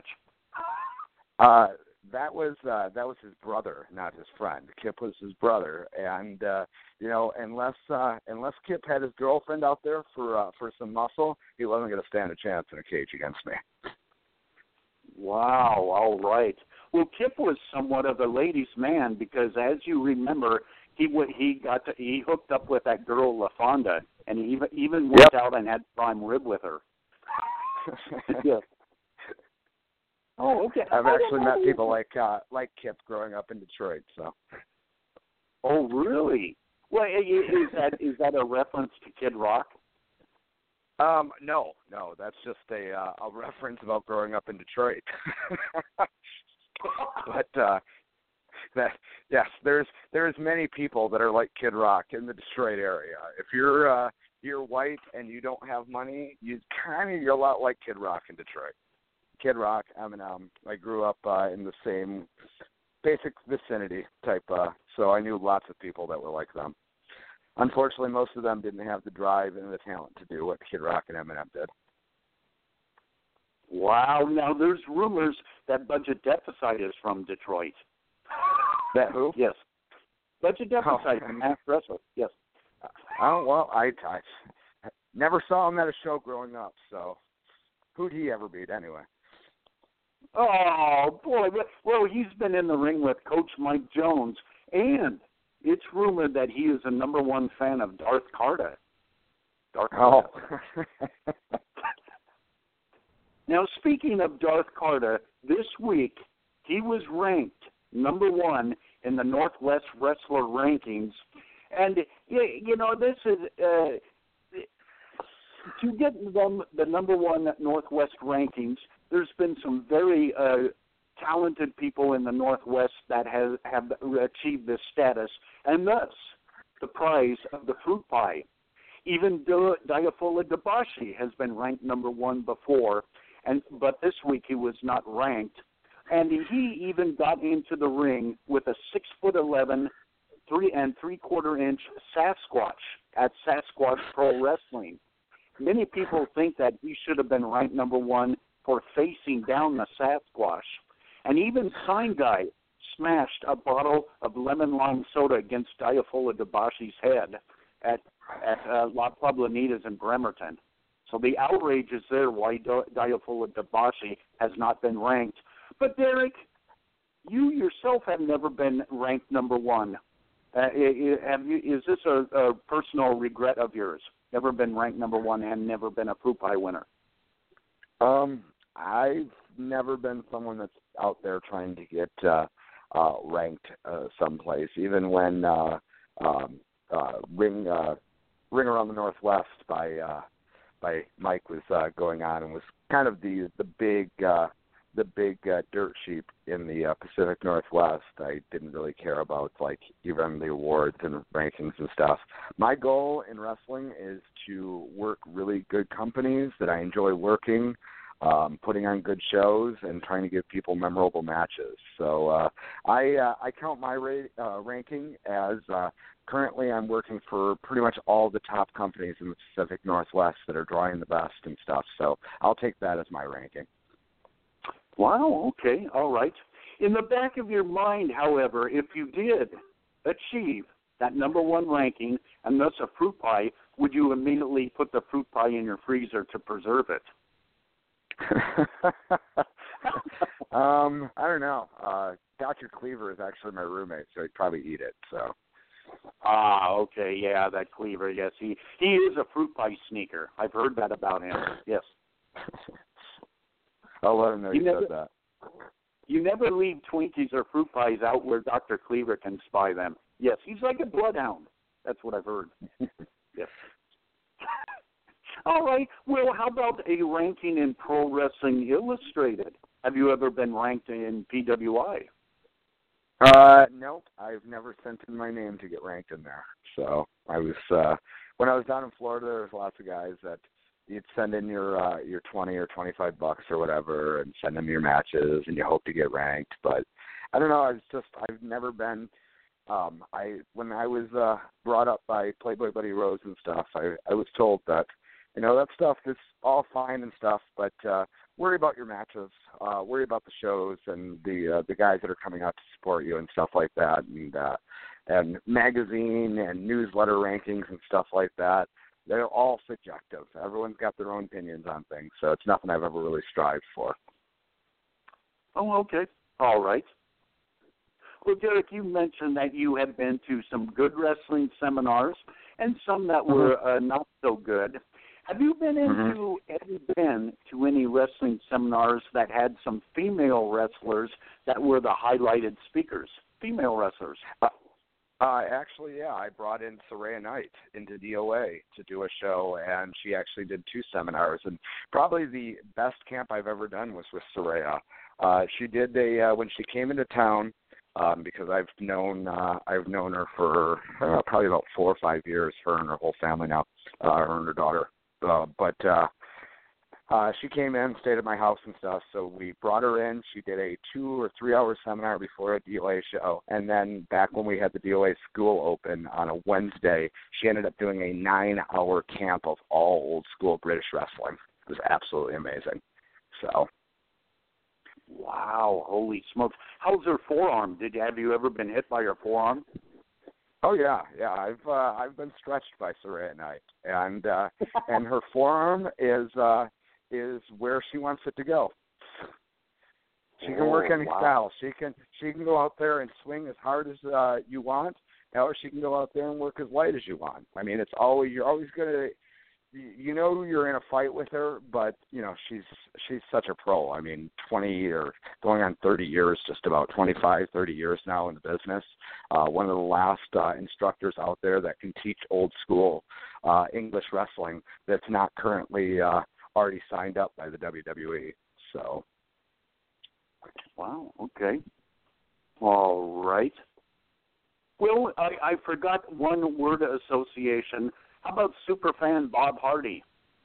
That was his brother, not his friend. Kip was his brother, and unless Kip had his girlfriend out there for some muscle, he wasn't going to stand a chance in a cage against me. Wow! All right. Well, Kip was somewhat of a ladies' man because, as you remember, he hooked up with that girl LaFonda, and he even went out and had prime rib with her. Yeah. Oh, okay. I've actually met people like Kip growing up in Detroit. So. Oh, really? Well, is that a reference to Kid Rock? No, that's just a reference about growing up in Detroit. But yes, there's many people that are like Kid Rock in the Detroit area. If you're white and you don't have money, you're a lot like Kid Rock in Detroit. Kid Rock, Eminem. I grew up in the same basic vicinity type, so I knew lots of people that were like them. unfortunately, most of them didn't have the drive and the talent to do what Kid Rock and Eminem did. Wow. Now, there's rumors that Budget Deficit is from Detroit. That who? Yes. Budget Deficit from Mass Wrestler. Yes. Oh, well, I never saw him at a show growing up, so who'd he ever beat anyway? Oh, boy. Well, he's been in the ring with Coach Mike Jones, and it's rumored that he is a number one fan of Darth Carter. Oh. Now, speaking of Darth Carter, this week he was ranked number one in the Northwest Wrestler rankings. And, you know, this is to get the number one Northwest rankings, there's been some very talented people in the Northwest that have achieved this status, and thus the prize of the fruit pie. Even Diafola Dabashi has been ranked number one before, but this week he was not ranked. And he even got into the ring with a 6'11", 3 3/4 inch Sasquatch at Sasquatch Pro Wrestling. Many people think that he should have been ranked number one for facing down the Sasquatch. And even Sign Guy smashed a bottle of lemon lime soda against Diafola Dabashi's head at La Pueblanitas in Bremerton. So the outrage is there why Diafola Dabashi has not been ranked. But, Derek, you yourself have never been ranked number one. Is this a personal regret of yours? Never been ranked number one and never been a fruit pie winner? I've never been someone that's out there trying to get ranked someplace. Even when Ring Around the Northwest by Mike was going on and was kind of the big dirt sheep in the Pacific Northwest. I didn't really care about even the awards and rankings and stuff. My goal in wrestling is to work really good companies that I enjoy working, putting on good shows, and trying to give people memorable matches. So I count my ranking as currently I'm working for pretty much all the top companies in the Pacific Northwest that are drawing the best and stuff. So I'll take that as my ranking. Wow, okay, all right. In the back of your mind, however, if you did achieve that number one ranking and thus a fruit pie, would you immediately put the fruit pie in your freezer to preserve it? I don't know. Dr. Cleaver is actually my roommate, so he'd probably eat it. So. Okay, yeah, that Cleaver, yes. He is a fruit pie sneaker. I've heard that about him, yes. I'll let him know you said that. You never leave Twinkies or fruit pies out where Dr. Cleaver can spy them. Yes, he's like a bloodhound. That's what I've heard. Yes. All right. Well, how about a ranking in Pro Wrestling Illustrated? Have you ever been ranked in PWI? Nope. I've never sent in my name to get ranked in there. So I was when I was down in Florida, there was lots of guys that you'd send in your $20 or $25 or whatever, and send them your matches, and you hope to get ranked. But I don't know. I've never been. When I was brought up by Playboy Buddy Rose and stuff, I was told that that stuff is all fine and stuff, but worry about your matches, worry about the shows and the guys that are coming out to support you and stuff like that, and magazine and newsletter rankings and stuff like that. They're all subjective. Everyone's got their own opinions on things, so it's nothing I've ever really strived for. Oh, okay. All right. Well, Derek, you mentioned that you have been to some good wrestling seminars and some that were not so good. Have you been to any wrestling seminars that had some female wrestlers that were the highlighted speakers, female wrestlers? Actually, yeah, I brought in Saraya Knight into DOA to do a show, and she actually did 2 seminars. And probably the best camp I've ever done was with Saraya. She did when she came into town, because I've known her for probably about 4 or 5 years, her and her whole family now, her and her daughter. But she came in, stayed at my house and stuff, so we brought her in. She did a 2 or 3 hour seminar before a DOA show, and then back when we had the DOA school open on a Wednesday, she ended up doing a 9-hour camp of all old school British wrestling. It was absolutely amazing. So. Wow, holy smokes. How's her forearm? Have you ever been hit by her forearm? Oh yeah. I've been stretched by Saraya Knight, and her forearm is where she wants it to go. She can work any style. She can go out there and swing as hard as you want, or she can go out there and work as light as you want. I mean, you're always gonna, you're in a fight with her, but she's such a pro. I mean, 20 or going on 30 years, just about 25, 30 years now in the business. One of the last instructors out there that can teach old school English wrestling that's not currently already signed up by the WWE. So. Wow. Okay. All right. Well, I forgot one word association. How about superfan Bob Hardy?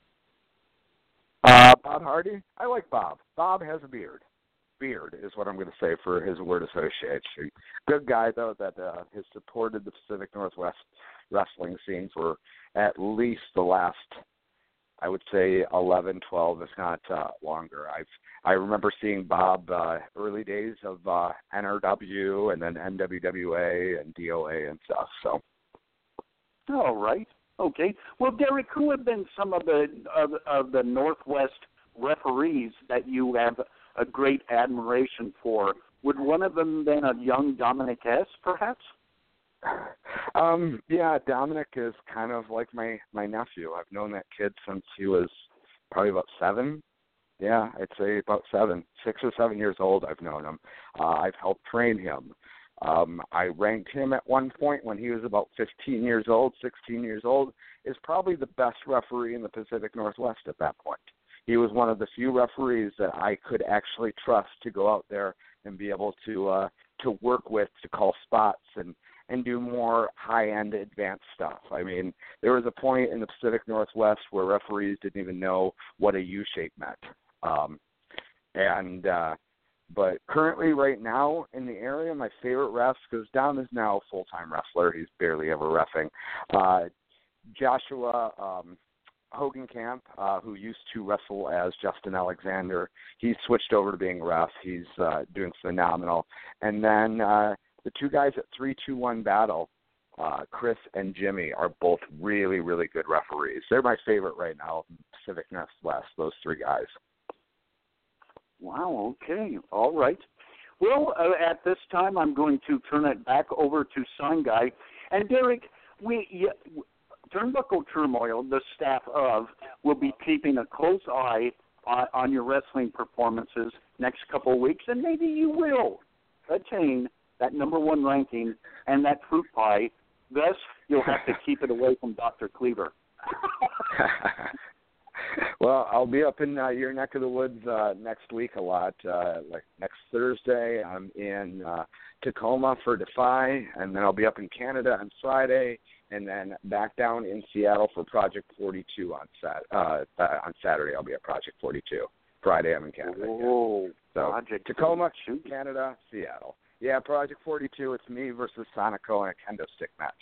Bob Hardy? I like Bob. Bob has a beard. Beard is what I'm going to say for his word association. Good guy, though, that has supported the Pacific Northwest wrestling scene for at least the last, I would say, 11, 12, if not longer. I remember seeing Bob early days of NRW and then NWWA and DOA and stuff. So. All right. Okay. Well, Derek, who have been some of the Northwest referees that you have a great admiration for? Would one of them been a young Dominic S., perhaps? Yeah, Dominic is kind of like my nephew. I've known that kid since he was probably about 7. Yeah, I'd say about 7, 6 or 7 years old. I've known him. I've helped train him. I ranked him at one point when he was about 15 years old, 16 years old, is probably the best referee in the Pacific Northwest at that point. He was one of the few referees that I could actually trust to go out there and be able to work with, to call spots and do more high-end advanced stuff. I mean, there was a point in the Pacific Northwest where referees didn't even know what a U-shape meant. But currently right now in the area, my favorite refs, because Dom is now a full-time wrestler. He's barely ever reffing. Joshua Hogenkamp, who used to wrestle as Justin Alexander, he's switched over to being a ref. He's doing phenomenal. And then the two guys at 3-2-1 Battle, Chris and Jimmy, are both really, really good referees. They're my favorite right now in Pacific Northwest, those 3 guys. Wow, okay. All right. Well, at this time, I'm going to turn it back over to Sangai. And, Derek, Turnbuckle Turmoil, the staff of, will be keeping a close eye on your wrestling performances next couple of weeks, and maybe you will attain that number 1 ranking and that fruit pie. Thus, you'll have to keep it away from Dr. Cleaver. Well, I'll be up in your neck of the woods next week a lot. Like next Thursday, I'm in Tacoma for Defy, and then I'll be up in Canada on Friday, and then back down in Seattle for Project 42 on Saturday. I'll be at Project 42. Friday, I'm in Canada. Oh, so Project Tacoma, Canada, Seattle. Yeah, Project 42. It's me versus Sonico in a kendo stick match.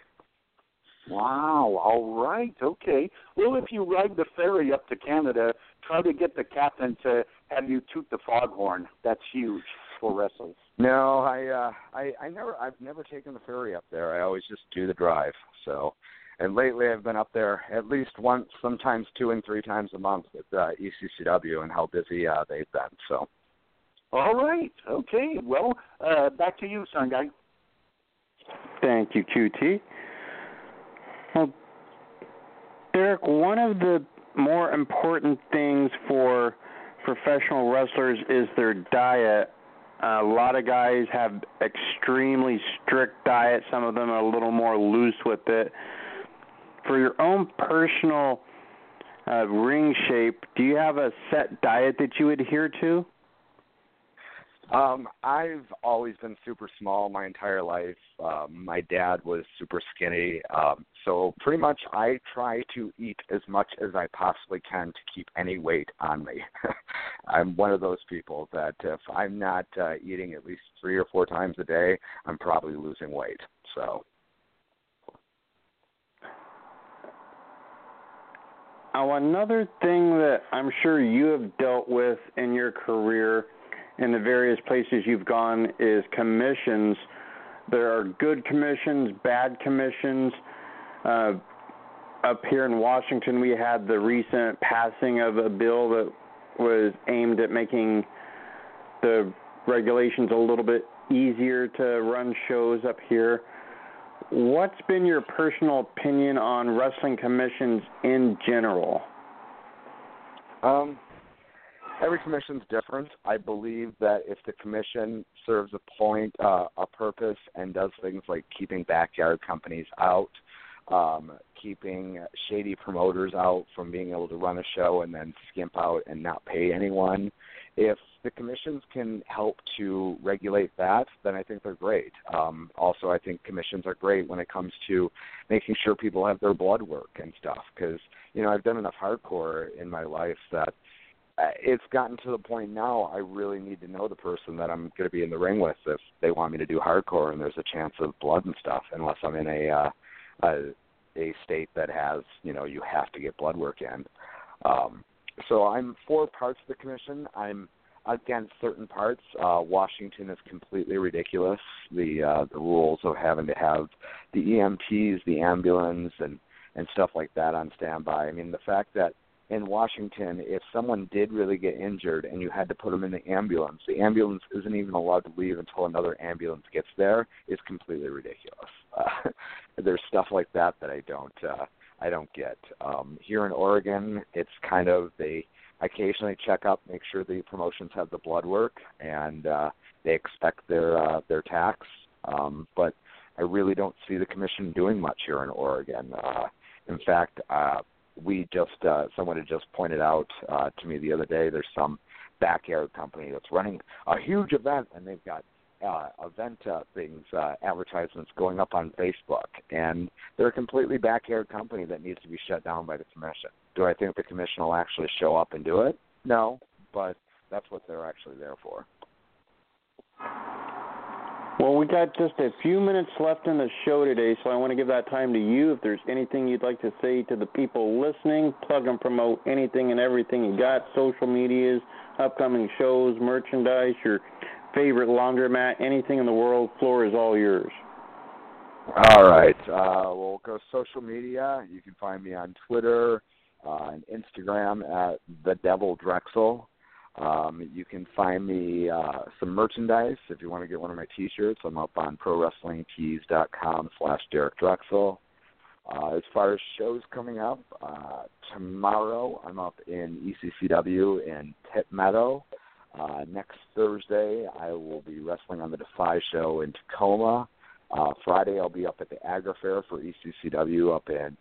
Wow, all right, okay. Well, if you ride the ferry up to Canada, try to get the captain to have you toot the foghorn. That's huge for wrestling. No, I've never taken the ferry up there. I always just do the drive. So, and lately I've been up there at least once, sometimes 2 and 3 times a month with ECCW and how busy they've been. So. All right, okay. Well, back to you, Sangai. Thank you, QT. Well, Derek, one of the more important things for professional wrestlers is their diet. A lot of guys have extremely strict diets. Some of them are a little more loose with it. For your own personal ring shape, do you have a set diet that you adhere to? I've always been super small my entire life. My dad was super skinny, so pretty much I try to eat as much as I possibly can to keep any weight on me. I'm one of those people that if I'm not eating at least 3 or 4 times a day, I'm probably losing weight. So. Now, another thing that I'm sure you have dealt with in your career in the various places you've gone is commissions. There are good commissions, bad commissions. Up here in Washington, we had the recent passing of a bill that was aimed at making the regulations a little bit easier to run shows up here. What's been your personal opinion on wrestling commissions in general? Every commission's different. I believe that if the commission serves a point, a purpose, and does things like keeping backyard companies out, keeping shady promoters out from being able to run a show and then skimp out and not pay anyone, if the commissions can help to regulate that, then I think they're great. Also, I think commissions are great when it comes to making sure people have their blood work and stuff because, I've done enough hardcore in my life that it's gotten to the point now I really need to know the person that I'm going to be in the ring with if they want me to do hardcore and there's a chance of blood and stuff, unless I'm in a state that has, you have to get blood work in. So I'm for parts of the commission. I'm against certain parts. Washington is completely ridiculous. The rules of having to have the EMTs, the ambulance, and stuff like that on standby. I mean, the fact that in Washington, if someone did really get injured and you had to put them in the ambulance isn't even allowed to leave until another ambulance gets there is completely ridiculous. There's stuff like that I don't get. Here in Oregon, it's kind of they occasionally check up, make sure the promotions have the blood work, and they expect their tax. But I really don't see the commission doing much here in Oregon. In fact, someone had just pointed out to me the other day, there's some backyard company that's running a huge event, and they've got event things, advertisements going up on Facebook, and they're a completely backyard company that needs to be shut down by the commission. Do I think the commission will actually show up and do it? No, but that's what they're actually there for. Well, we got just a few minutes left in the show today, so I want to give that time to you. If there's anything you'd like to say to the people listening, plug and promote anything and everything you got, social medias, upcoming shows, merchandise, your favorite laundromat, anything in the world, floor is all yours. All right. We'll go social media. You can find me on Twitter and Instagram at The Devil Drexel. You can find me some merchandise if you want to get one of my T-shirts. I'm up on ProWrestlingTees.com/Derek Drexel. As far as shows coming up, tomorrow I'm up in ECCW in Pitt Meadow. Next Thursday I will be wrestling on the Defy show in Tacoma. Friday I'll be up at the Agra Fair for ECCW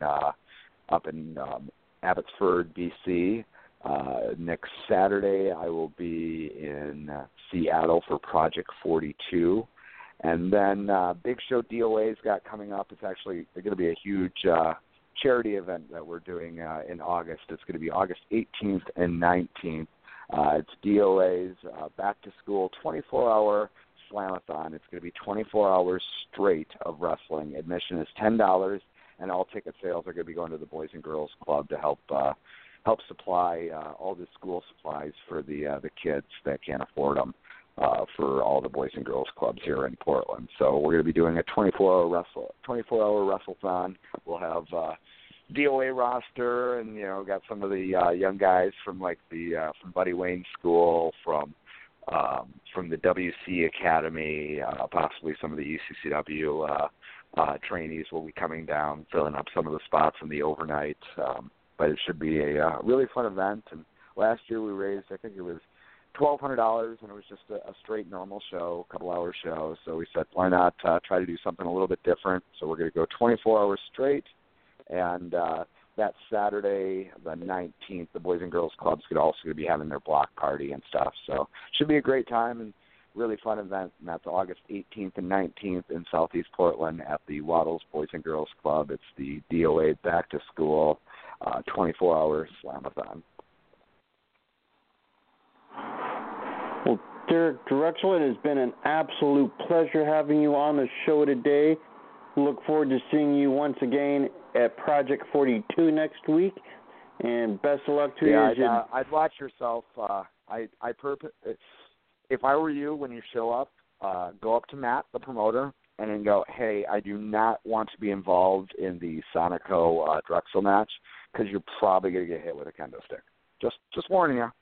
up in Abbotsford, BC. Next Saturday, I will be in Seattle for Project 42. And then Big Show DOA's got coming up. It's actually going to be a huge charity event that we're doing in August. It's going to be August 18th and 19th. It's DOA's Back to School 24-hour Slamathon. It's going to be 24 hours straight of wrestling. Admission is $10, and all ticket sales are going to be going to the Boys and Girls Club to help supply all the school supplies for the kids that can't afford them for all the Boys and Girls Clubs here in Portland. So we're going to be doing a 24-hour wrestlethon. We'll have DOA roster, and got some of the young guys from from Buddy Wayne School, from the WC Academy, possibly some of the ECCW trainees will be coming down, filling up some of the spots in the overnight. But it should be a really fun event. And last year we raised, I think it was $1,200, and it was just a straight normal show, a couple-hour show. So we said, why not try to do something a little bit different? So we're going to go 24 hours straight. And that Saturday, the 19th, the Boys and Girls Club's also going to be having their block party and stuff. So it should be a great time. And really fun event, and that's August 18th and 19th in Southeast Portland at the Waddles Boys and Girls Club. It's the DOA Back to School 24-hour Slamathon. Well, Derek Drexel, it has been an absolute pleasure having you on the show today. Look forward to seeing you once again at Project 42 next week, and best of luck to you. I'd watch yourself. If I were you, when you show up, go up to Matt, the promoter, and then go, hey, I do not want to be involved in the Sonico Drexel match because you're probably going to get hit with a kendo stick. Just warning you.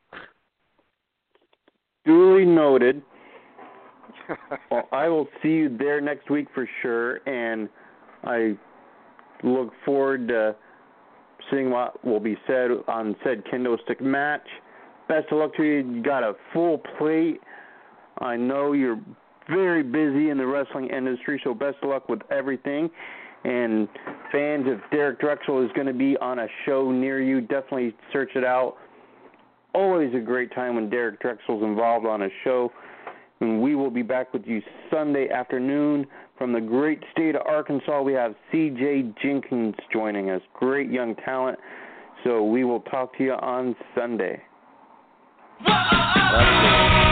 Duly noted. Well, I will see you there next week for sure, and I look forward to seeing what will be said on said kendo stick match. Best of luck to you. You got a full plate. I know you're very busy in the wrestling industry, so best of luck with everything. And fans, if Derek Drexel is going to be on a show near you, definitely search it out. Always a great time when Derek Drexel's involved on a show. And we will be back with you Sunday afternoon. From the great state of Arkansas, we have C.J. Jenkins joining us. Great young talent. So we will talk to you on Sunday. That's good.